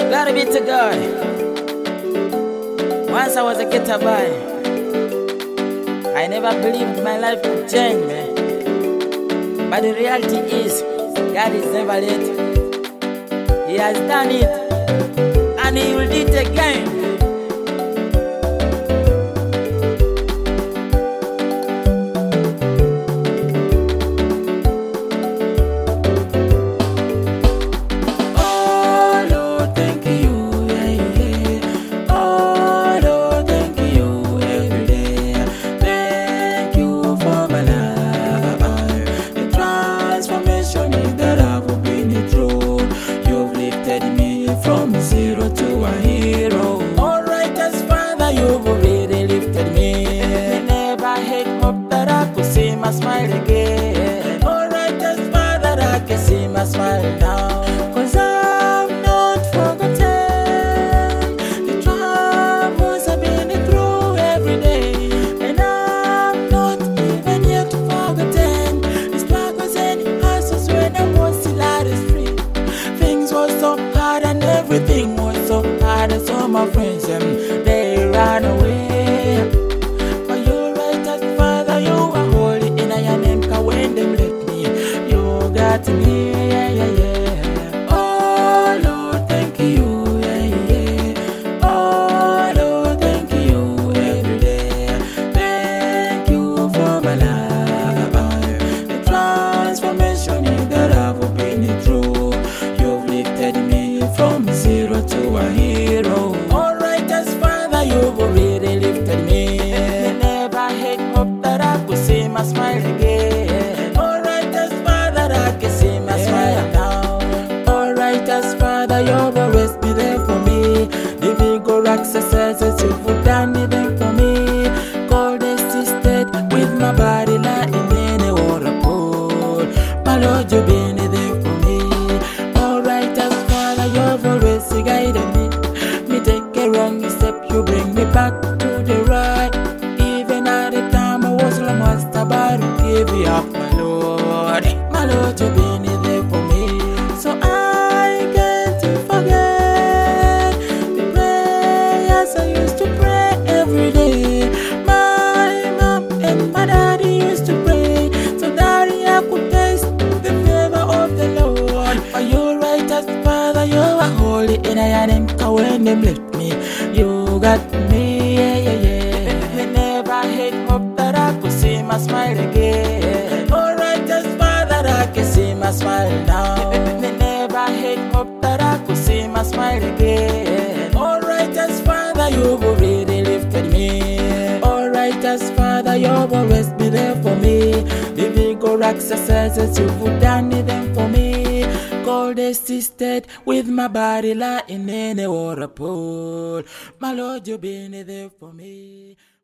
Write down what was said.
Glory be to God. Once I was a guitar boy, I never believed my life would change, man. But the reality is, God is never late. He has done it, and He will do it again. From zero to a hero. Alright, Father, you've already lifted me. Never had hope that I could see my smile again. Alright, Father, I can see my smile now. 'Cause I've not forgotten the troubles I've been through every day. And I'm not even yet forgotten the struggles and hassles when I was still at the street. Things were so hard and everything was so hard, and so my friends they ran away. But you're right, Father, you are holy, and I am empty when them left me. You got me, yeah, yeah, yeah. Oh Lord, thank you, yeah, yeah. Oh Lord, thank you every day. Thank you for my life, the transformation that I've been through. You've lifted me from zero to a hero. Alright, Father, you've already lifted me. Never had hope that I could see my smile again. Alright, Father, I can see my smile now. Alright, Father, you've always been there for me. The vigorous successes you've done them for me. Cold assisted with my body lying in a water pool. My Lord, you've been there for me. Alright, Father, you've always guided me. Me take a wrong step, you bring me back to the right. Even at the time I was almost about to give you up, my Lord. My Lord, you've been there for me. So I can't forget the prayers I used to pray every day. My mom and my daddy used to pray so that I could taste the favor of the Lord. Are you right, Father? You are holy, and I am empty when them left me. You got me, yeah, yeah, yeah. I never had hope that I could see my smile again. Alright, Father, I can see my smile now. I never had hope that I could see my smile again. Alright, Father, you've already lifted me. Alright, Father, you've always been there for me. The vigorous successes you've done them for me. Cold assisted with my body lying in a water pool. My Lord, you've been there for me.